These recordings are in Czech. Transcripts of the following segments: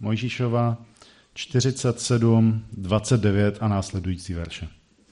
Mojžíšova 47, 29 a následující verše.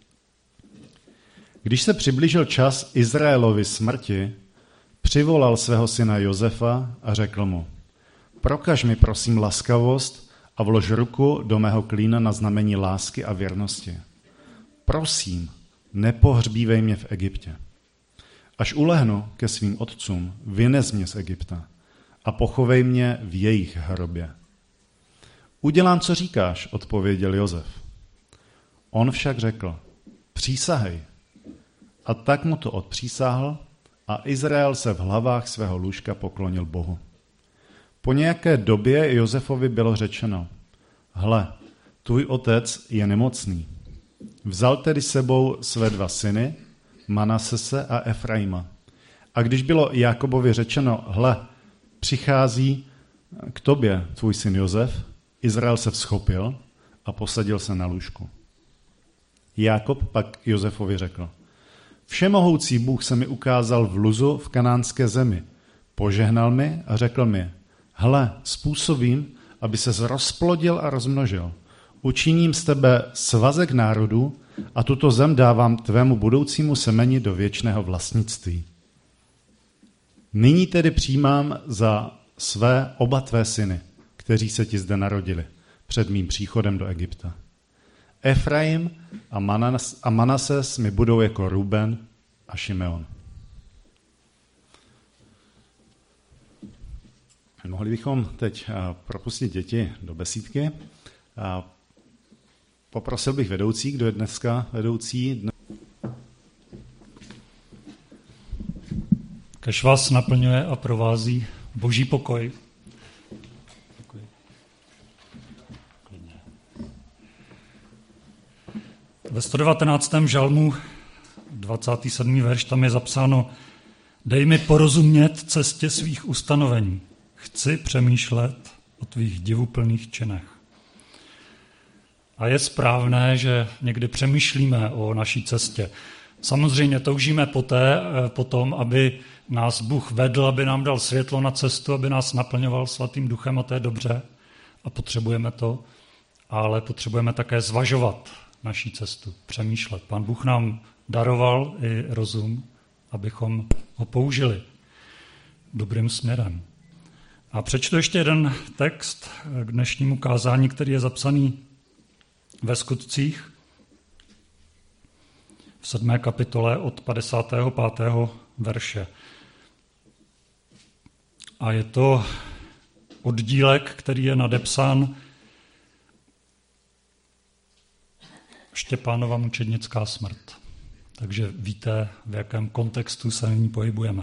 Když se přiblížil čas Izraelovi smrti, přivolal svého syna Josefa a řekl mu: prokaž mi prosím laskavost a vlož ruku do mého klína na znamení lásky a věrnosti. Prosím, nepohřbívej mě v Egyptě. Až ulehnu ke svým otcům, vynez mě z Egypta a pochovej mě v jejich hrobě. Udělám, co říkáš, odpověděl Josef. On však řekl: přísahej. A tak mu to odpřísáhl a Izrael se v hlavách svého lůžka poklonil Bohu. Po nějaké době Josefovi bylo řečeno: hle, tvůj otec je nemocný. Vzal tedy sebou své 2 syny, Manasese a Efraima. A když bylo Jákobovi řečeno: hle, přichází k tobě tvůj syn Josef, Izrael se vzchopil a posadil se na lůžku. Jákob pak Josefovi řekl: všemohoucí Bůh se mi ukázal v Luzu v kanánské zemi. Požehnal mi a řekl mi: hle, způsobím, aby ses rozplodil a rozmnožil. Učiním z tebe svazek národů a tuto zem dávám tvému budoucímu semeni do věčného vlastnictví. Nyní tedy přijímám za své oba tvé syny, kteří se ti zde narodili před mým příchodem do Egypta. Efraim a Manases mi budou jako Ruben a Šimeon. Mohli bychom teď propustit děti do besídky. Poprosil bych vedoucí, kdo je dneska vedoucí. Kež vás naplňuje a provází Boží pokoj. Ve 119. žalmu, 27. verš, tam je zapsáno: dej mi porozumět cestě svých ustanovení. Chci přemýšlet o tvých divuplných činech. A je správné, že někdy přemýšlíme o naší cestě. Samozřejmě toužíme potom, aby nás Bůh vedl, aby nám dal světlo na cestu, aby nás naplňoval Svatým duchem, a to je dobře a potřebujeme to, ale potřebujeme také zvažovat naší cestu, přemýšlet. Pán Bůh nám daroval i rozum, abychom ho použili dobrým směrem. A přečtu ještě jeden text k dnešnímu kázání, který je zapsaný ve Skutcích v 7. kapitole od 55. verše. A je to oddílek, který je nadepsán Štěpánova mučednická smrt. Takže víte, v jakém kontextu se nyní pohybujeme.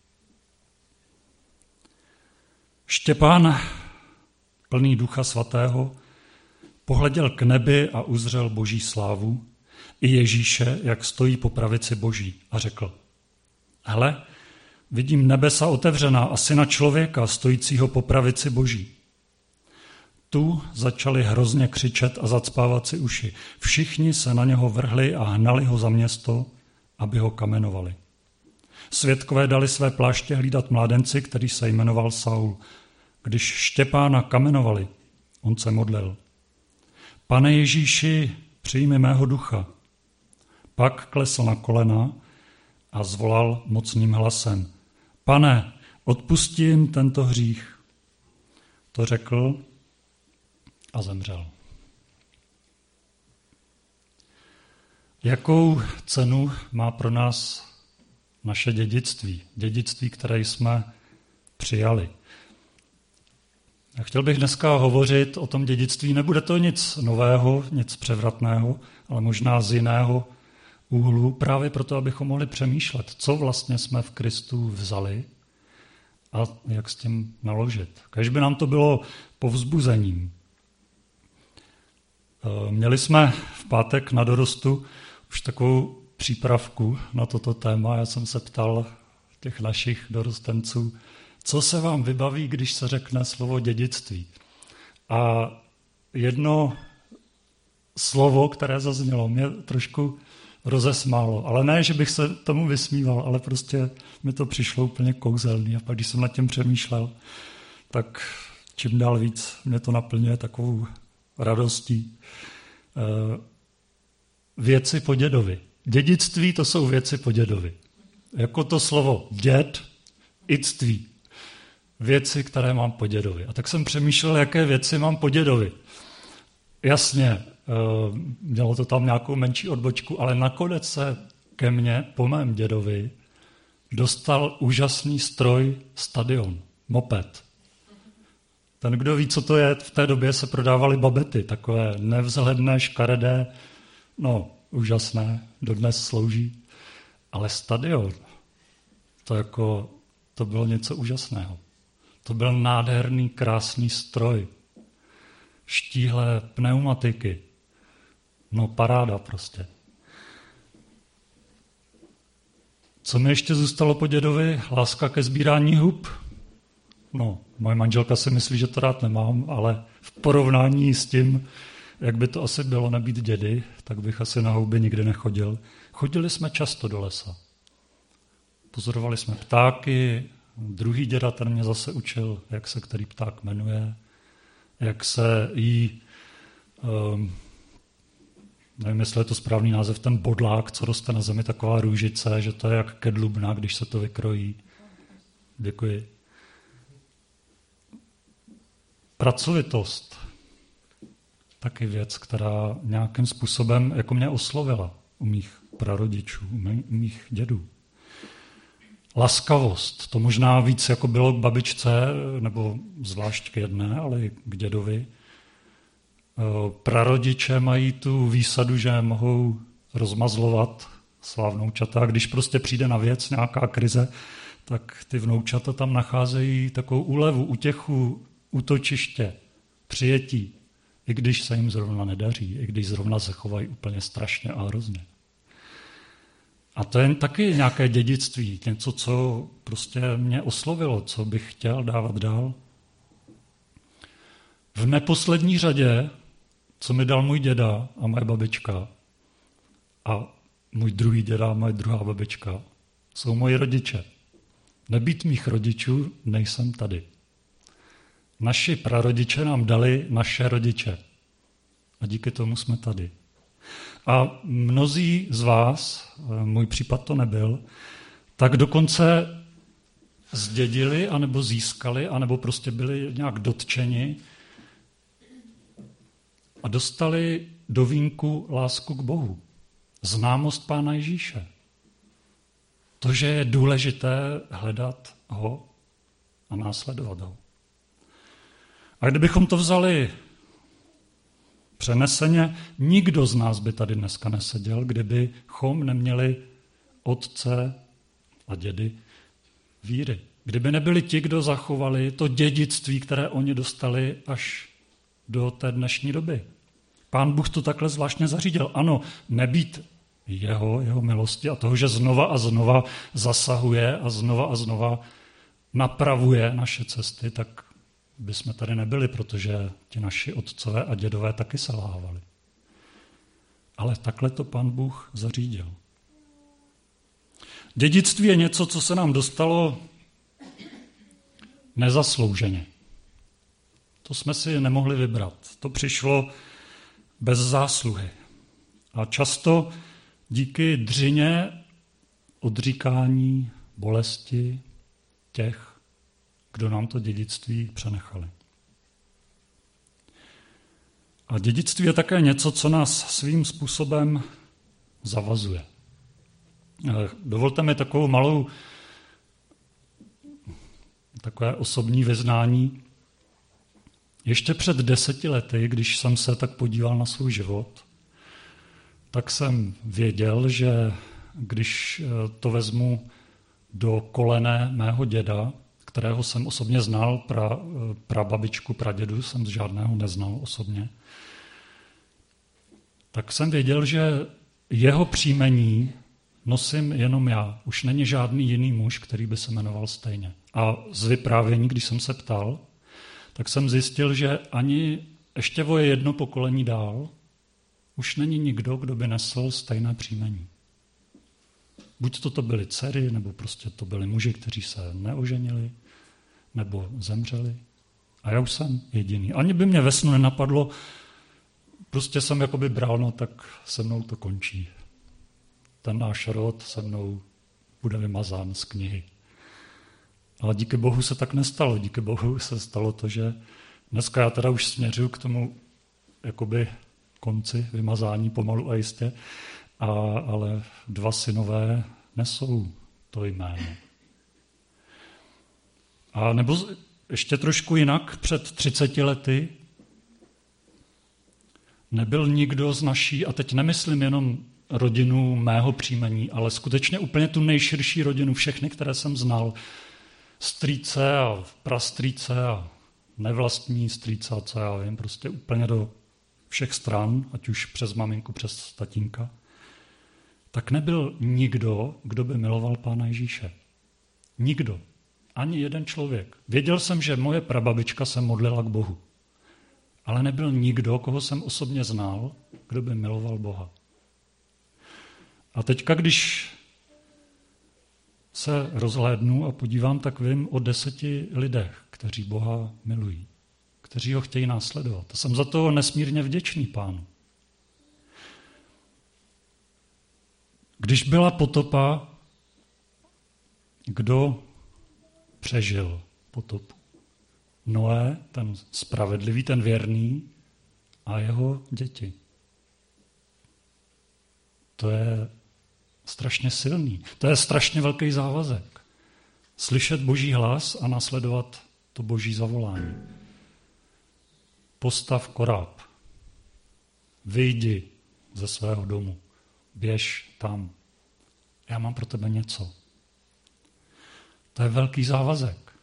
Štěpán, plný Ducha Svatého, pohleděl k nebi a uzřel Boží slávu i Ježíše, jak stojí po pravici Boží, a řekl: hle, vidím nebesa otevřená a syna člověka stojícího po pravici Boží. Tu začali hrozně křičet a zacpávat si uši. Všichni se na něho vrhli a hnali ho za město, aby ho kamenovali. Svědkové dali své pláště hlídat mládenci, který se jmenoval Saul. Když Štěpána kamenovali, on se modlil: Pane Ježíši, přijmi mého ducha. Pak klesl na kolena a zvolal mocným hlasem: Pane, odpusti jim tento hřích. To řekl a zemřel. Jakou cenu má pro nás naše dědictví? Dědictví, které jsme přijali. Já chtěl bych dneska hovořit o tom dědictví. Nebude to nic nového, nic převratného, ale možná z jiného úhlu, právě proto, abychom mohli přemýšlet, co vlastně jsme v Kristu vzali a jak s tím naložit. Kéž by nám to bylo povzbuzením. Měli jsme v pátek na dorostu už takovou přípravku na toto téma. Já jsem se ptal těch našich dorostenců, co se vám vybaví, když se řekne slovo dědictví. A jedno slovo, které zaznělo, mě trošku rozesmálo. Ale ne, že bych se tomu vysmíval, ale prostě mi to přišlo úplně kouzelný. A pak, když jsem nad tím přemýšlel, tak čím dál víc mě to naplňuje takovou radostí. Věci po dědovi. Dědictví to jsou věci po dědovi. Jako to slovo děd, ictví. Věci, které mám po dědovi. A tak jsem přemýšlel, jaké věci mám po dědovi. Jasně, mělo to tam nějakou menší odbočku, ale nakonec se ke mně, po mém dědovi, dostal úžasný stroj stadion, moped. Ten, kdo ví, co to je, v té době se prodávaly babety, takové nevzhledné, škaredé, no, úžasné, dodnes slouží. Ale stadion, to bylo něco úžasného. To byl nádherný, krásný stroj. Štíhlé pneumatiky. No paráda prostě. Co mi ještě zůstalo po dědovi? Láska ke sbírání hub. No, moje manželka si myslí, že to rád nemám, ale v porovnání s tím, jak by to asi bylo nebýt dědy, tak bych asi na houby nikdy nechodil. Chodili jsme často do lesa. Pozorovali jsme ptáky, druhý děda, ten mě zase učil, jak se který pták jmenuje, jak se jí, nevím, jestli je to správný název, ten bodlák, co roste na zemi, taková růžice, že to je jak kedlubna, když se to vykrojí. Děkuji. Pracovitost. Taky věc, která nějakým způsobem jako mě oslovila u mých prarodičů, u mých dědů. Laskavost, to možná víc jako bylo k babičce, nebo zvlášť k jedné, ale i k dědovi. Prarodiče mají tu výsadu, že mohou rozmazlovat svá vnoučata. Když prostě přijde na věc nějaká krize, tak ty vnoučata tam nacházejí takovou úlevu, útěchu, útočiště, přijetí, i když se jim zrovna nedaří, i když zrovna se chovají úplně strašně a hrozně. A to je taky nějaké dědictví, něco, co prostě mě oslovilo, co bych chtěl dávat dál. V neposlední řadě, co mi dal můj děda a moje babička a můj druhý děda a moje druhá babička, jsou moji rodiče. Nebýt mých rodičů, nejsem tady. Naši prarodiče nám dali naše rodiče. A díky tomu jsme tady. A mnozí z vás, můj případ to nebyl, tak dokonce zdědili, anebo získali, anebo prostě byli nějak dotčeni a dostali do vínku lásku k Bohu. Známost Pána Ježíše. To, že je důležité hledat ho a následovat ho. A kdybychom to vzali přeneseně, nikdo z nás by tady dneska neseděl, kdybychom neměli otce a dědy víry. Kdyby nebyli ti, kdo zachovali to dědictví, které oni dostali až do té dnešní doby. Pán Bůh to takhle zvláštně zařídil. Ano, nebýt jeho milosti a toho, že znova a znova zasahuje a znova napravuje naše cesty, tak bychom tady nebyli, protože ti naši otcové a dědové taky selhávali. Ale takhle to Pán Bůh zařídil. Dědictví je něco, co se nám dostalo nezaslouženě. To jsme si nemohli vybrat. To přišlo bez zásluhy. A často díky dřině, odříkání, bolesti těch, kdo nám to dědictví přenechali. A dědictví je také něco, co nás svým způsobem zavazuje. Dovolte mi takové osobní vyznání. Ještě před 10 lety, když jsem se tak podíval na svůj život, tak jsem věděl, že když to vezmu do kolene mého děda, kterého jsem osobně znal, prababičku, pradědu jsem z žádného neznal osobně, tak jsem věděl, že jeho příjmení nosím jenom já. Už není žádný jiný muž, který by se jmenoval stejně. A z vyprávění, když jsem se ptal, tak jsem zjistil, že ani ještě o jedno pokolení dál už není nikdo, kdo by nesl stejné příjmení. Buď to byly dcery, nebo prostě to byli muži, kteří se neoženili, nebo zemřeli. A já už jsem jediný. Ani by mě ve snu nenapadlo, prostě jsem jakoby bral, no tak se mnou to končí. Ten náš rod se mnou bude vymazán z knihy. Ale díky Bohu se tak nestalo. Díky Bohu se stalo to, že dneska já teda už směřuju k tomu jakoby konci vymazání pomalu a jistě, ale 2 synové nesou to jméno. A nebo ještě trošku jinak, před 30 lety nebyl nikdo z naší, a teď nemyslím jenom rodinu mého příjmení, ale skutečně úplně tu nejširší rodinu, všechny, které jsem znal, strýce a prastrýce a nevlastní strýce a co já vím, prostě úplně do všech stran, ať už přes maminku, přes tatínka, tak nebyl nikdo, kdo by miloval Pána Ježíše. Nikdo. Ani jeden člověk. Věděl jsem, že moje prababička se modlila k Bohu. Ale nebyl nikdo, koho jsem osobně znal, kdo by miloval Boha. A teďka, když se rozhlédnu a podívám, tak vím o 10 lidech, kteří Boha milují, kteří ho chtějí následovat. A jsem za to nesmírně vděčný Pánu. Když byla potopa, kdo přežil potopu? Noé, ten spravedlivý, ten věrný a jeho děti. To je strašně silný. To je strašně velký závazek. Slyšet Boží hlas a následovat to Boží zavolání. Postav koráb. Vyjdi ze svého domu. Běž tam. Já mám pro tebe něco. To je velký závazek.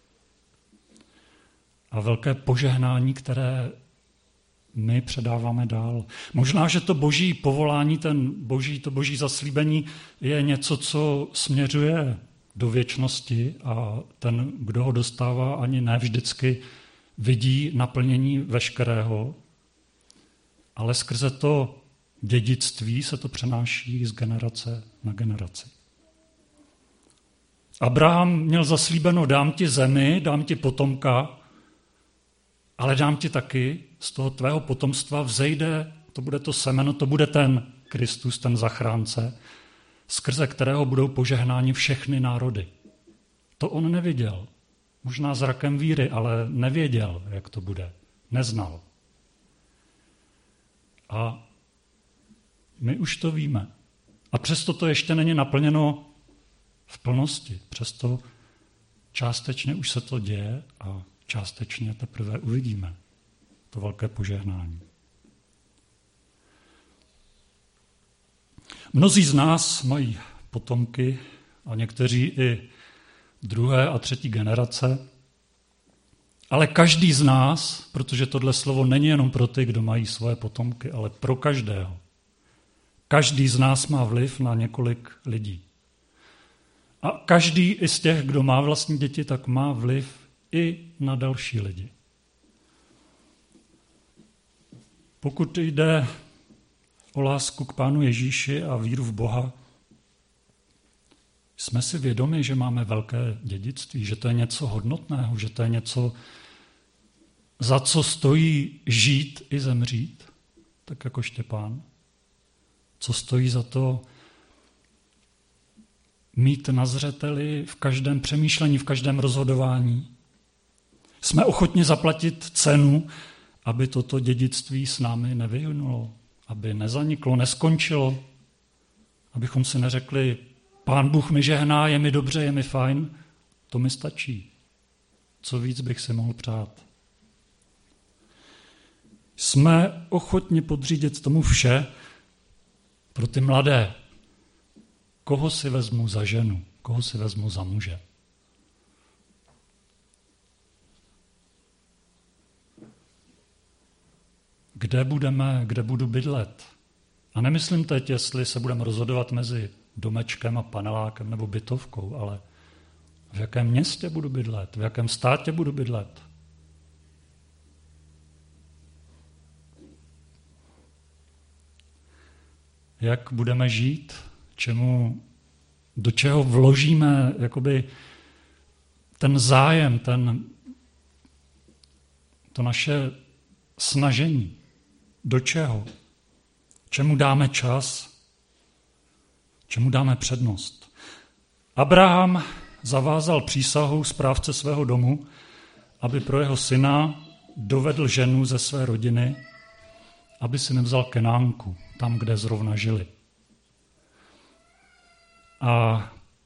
A velké požehnání, které my předáváme dál. Možná, že to boží povolání, to boží zaslíbení je něco, co směřuje do věčnosti a ten, kdo ho dostává, ani ne vždycky vidí naplnění veškerého, ale skrze to dědictví se to přenáší z generace na generaci. Abraham měl zaslíbeno, dám ti zemi, dám ti potomka, ale dám ti taky, z toho tvého potomstva vzejde, to bude to semeno, to bude ten Kristus, ten zachránce, skrze kterého budou požehnáni všechny národy. To on neviděl. Možná zrakem víry, ale nevěděl, jak to bude. Neznal. A my už to víme. A přesto to ještě není naplněno v plnosti. Přesto částečně už se to děje a částečně teprve uvidíme to velké požehnání. Mnozí z nás mají potomky a někteří i 2. a 3. generace, ale každý z nás, protože tohle slovo není jenom pro ty, kdo mají svoje potomky, ale pro každého. Každý z nás má vliv na několik lidí. A každý i z těch, kdo má vlastní děti, tak má vliv i na další lidi. Pokud jde o lásku k Pánu Ježíši a víru v Boha, jsme si vědomi, že máme velké dědictví, že to je něco hodnotného, že to je něco, za co stojí žít i zemřít, tak jako Štěpán. Co stojí za to mít na zřeteli v každém přemýšlení, v každém rozhodování. Jsme ochotni zaplatit cenu, aby toto dědictví s námi nevyhnulo, aby nezaniklo, neskončilo, abychom si neřekli, Pán Bůh mi žehná, je mi dobře, je mi fajn, to mi stačí. Co víc bych si mohl přát? Jsme ochotni podřídit tomu vše pro ty mladé. Koho si vezmu za ženu, koho si vezmu za muže? Kde budu bydlet? A nemyslím teď, jestli se budeme rozhodovat mezi domečkem a panelákem nebo bytovkou, ale v jakém městě budu bydlet, v jakém státě budu bydlet. Jak budeme žít, do čeho vložíme jakoby ten zájem, to naše snažení. Do čeho? Čemu dáme čas? Čemu dáme přednost? Abraham zavázal přísahou správce svého domu, aby pro jeho syna dovedl ženu ze své rodiny, aby si nevzal Kenánku, tam, kde zrovna žili. A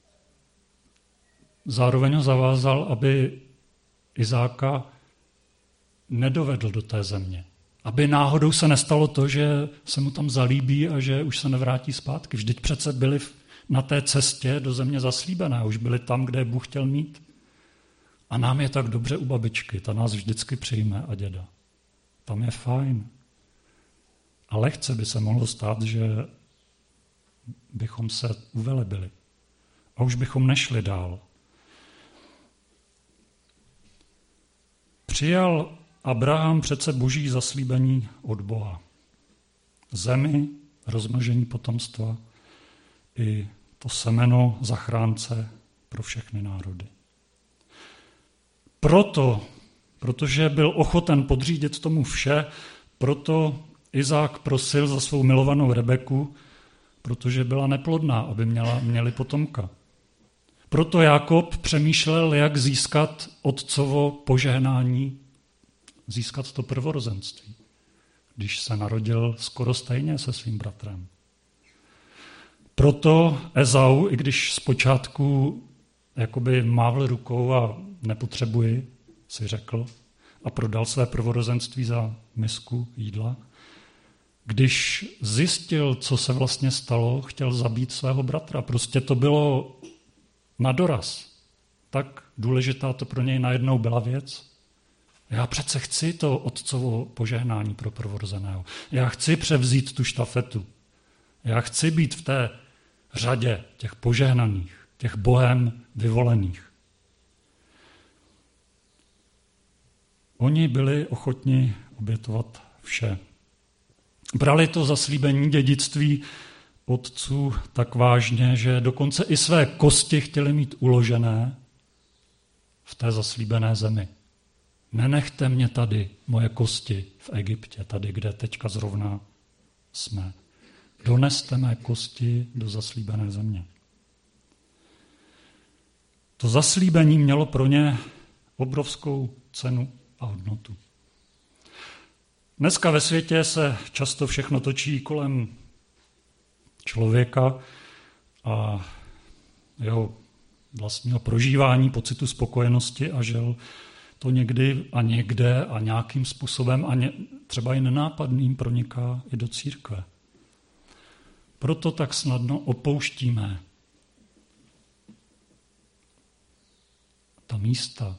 zároveň ho zavázal, aby Izáka nedovedl do té země. Aby náhodou se nestalo to, že se mu tam zalíbí a že už se nevrátí zpátky. Vždyť přece byli na té cestě do země zaslíbené, už byli tam, kde Bůh chtěl mít. A nám je tak dobře u babičky, ta nás vždycky přijme a děda. Tam je fajn. A lehce by se mohlo stát, že bychom se uvelebili. A už bychom nešli dál. Přijal Abraham přece boží zaslíbení od Boha. Zemi, rozmnožení potomstva i to semeno zachránce pro všechny národy. Protože byl ochoten podřídit tomu vše, proto Izák prosil za svou milovanou Rebeku, protože byla neplodná, aby měli potomka. Proto Jákob přemýšlel, jak získat otcovo požehnání, získat to prvorozenství, když se narodil skoro stejně se svým bratrem. Proto Ezau, i když zpočátku jakoby mávl rukou a nepotřebuji, si řekl, a prodal své prvorozenství za misku jídla, když zjistil, co se vlastně stalo, chtěl zabít svého bratra. Prostě to bylo na doraz. Tak důležitá to pro něj najednou byla věc. Já přece chci to otcovo požehnání pro prvorozeného. Já chci převzít tu štafetu. Já chci být v té řadě těch požehnaných, těch Bohem vyvolených. Oni byli ochotni obětovat vše. Brali to zaslíbení dědictví otců tak vážně, že dokonce i své kosti chtěli mít uložené v té zaslíbené zemi. Nenechte mě tady, moje kosti v Egyptě, tady, kde teďka zrovna jsme. Doneste mé kosti do zaslíbené země. To zaslíbení mělo pro ně obrovskou cenu a hodnotu. Dneska ve světě se často všechno točí kolem člověka a jeho vlastního prožívání, pocitu spokojenosti a žel to někdy a někde a nějakým způsobem a třeba i nenápadným proniká i do církve. Proto tak snadno opouštíme ta místa.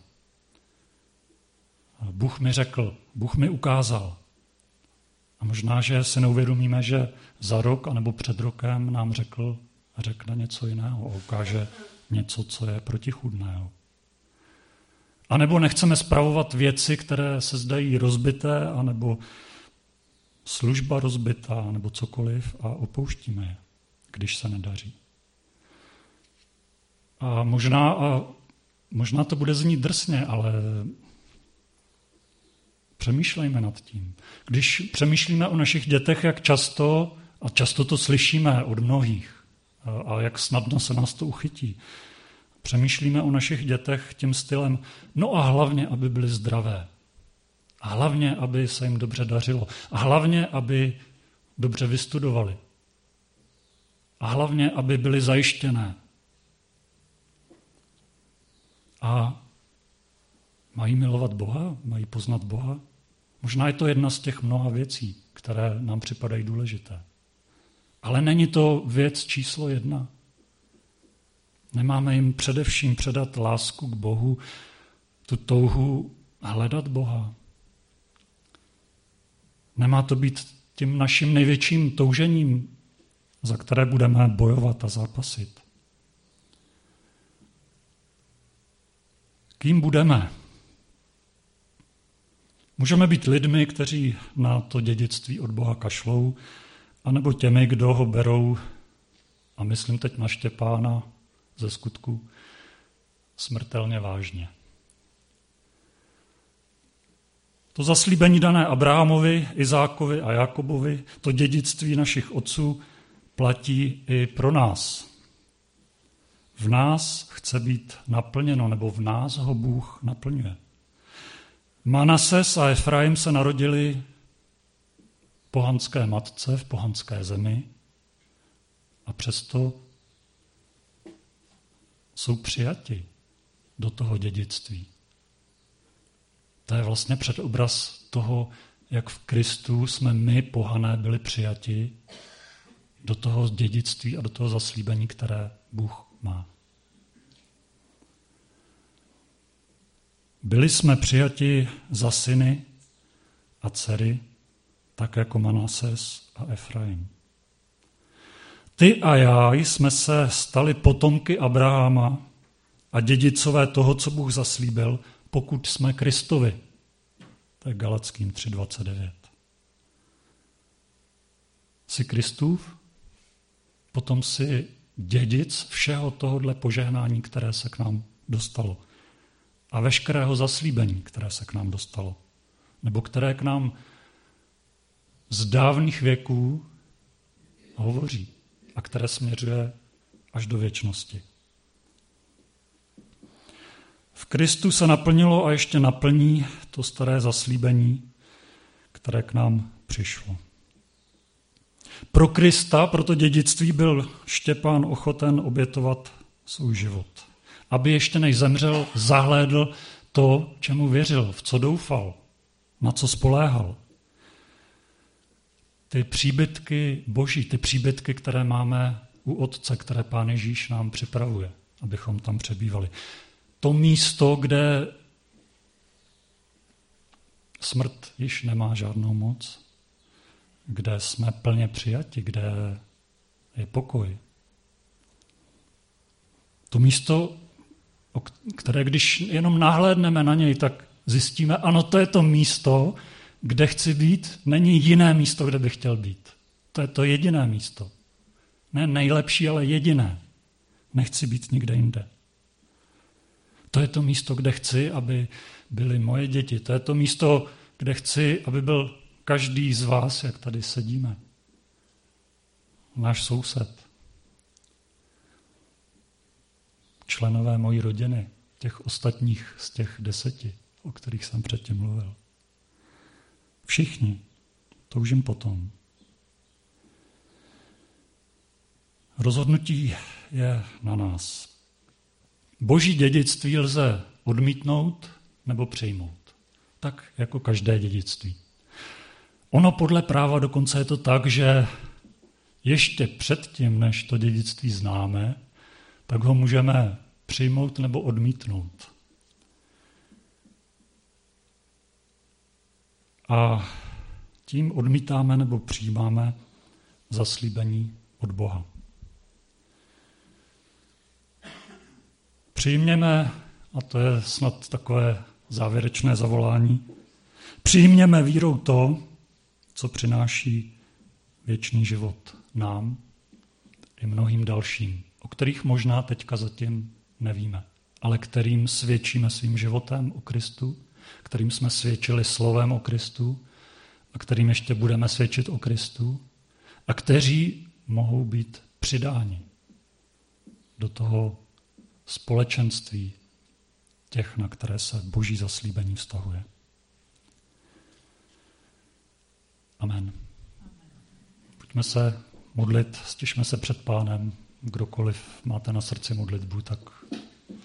Bůh mi řekl, Bůh mi ukázal. A možná, že si neuvědomíme, že za rok anebo před rokem nám řekne něco jiného a ukáže něco, co je protichůdného. A nebo nechceme spravovat věci, které se zdají rozbité, anebo služba rozbitá, nebo cokoliv a opouštíme je, když se nedaří. A možná to bude znít drsně, ale přemýšlejme nad tím. Když přemýšlíme o našich dětech, jak často, a často to slyšíme od mnohých, a jak snadno se nás to uchytí, přemýšlíme o našich dětech tím stylem, no a hlavně, aby byly zdravé. A hlavně, aby se jim dobře dařilo. A hlavně, aby dobře vystudovali. A hlavně, aby byly zajištěné. A mají milovat Boha? Mají poznat Boha? Možná je to jedna z těch mnoha věcí, které nám připadají důležité. Ale není to věc číslo 1. Nemáme jim především předat lásku k Bohu, tu touhu hledat Boha. Nemá to být tím naším největším toužením, za které budeme bojovat a zápasit. Kým budeme? Můžeme být lidmi, kteří na to dědictví od Boha kašlou, anebo těmi, kdo ho berou, a myslím teď na Štěpána ze Skutku, smrtelně vážně. To zaslíbení dané Abrahamovi, Izákovi a Jakobovi, to dědictví našich otců platí i pro nás. V nás chce být naplněno, nebo v nás ho Bůh naplňuje. Manases a Efraim se narodili pohanské matce v pohanské zemi a přesto jsou přijati do toho dědictví. To je vlastně předobraz toho, jak v Kristu jsme my, pohané, byli přijati do toho dědictví a do toho zaslíbení, které Bůh má. Byli jsme přijati za syny a dcery, tak jako Manases a Efraim. Ty a já jsme se stali potomky Abrahama a dědicové toho, co Bůh zaslíbil, pokud jsme Kristovi. To je Galackým 3:29. Jsi Kristův, potom jsi dědic všeho tohodle požehnání, které se k nám dostalo. A veškerého zaslíbení, které se k nám dostalo. Nebo které k nám z dávných věků hovoří a které směřuje až do věčnosti. V Kristu se naplnilo a ještě naplní to staré zaslíbení, které k nám přišlo. Pro Krista, pro to dědictví byl Štěpán ochoten obětovat svůj život. Aby ještě než zemřel, zahlédl to, čemu věřil, v co doufal, na co spoléhal. Ty příbytky Boží, ty příbytky, které máme u Otce, které Pán Ježíš nám připravuje, abychom tam přebývali. To místo, kde smrt již nemá žádnou moc, kde jsme plně přijati, kde je pokoj. To místo, které když jenom nahlédneme na něj, tak zjistíme, ano, to je to místo, kde chci být, není jiné místo, kde bych chtěl být. To je to jediné místo. Ne nejlepší, ale jediné. Nechci být nikde jinde. To je to místo, kde chci, aby byly moje děti. To je to místo, kde chci, aby byl každý z vás, jak tady sedíme. Náš soused. Členové mojí rodiny, těch ostatních z těch 10, o kterých jsem předtím mluvil. Všichni toužím potom. Rozhodnutí je na nás. Boží dědictví lze odmítnout nebo přijmout. Tak jako každé dědictví. Ono podle práva dokonce je to tak, že ještě předtím, než to dědictví známe, tak ho můžeme přijmout nebo odmítnout. A tím odmítáme nebo přijímáme zaslíbení od Boha. Přijměme, a to je snad takové závěrečné zavolání, přijměme vírou to, co přináší věčný život nám i mnohým dalším, o kterých možná teďka zatím nevíme, ale kterým svědčíme svým životem o Kristu, kterým jsme svědčili slovem o Kristu a kterým ještě budeme svědčit o Kristu a kteří mohou být přidáni do toho společenství těch, na které se Boží zaslíbení vztahuje. Amen. Pojďme se modlit, stišme se před Pánem. Kdokoliv máte na srdci modlitbu, tak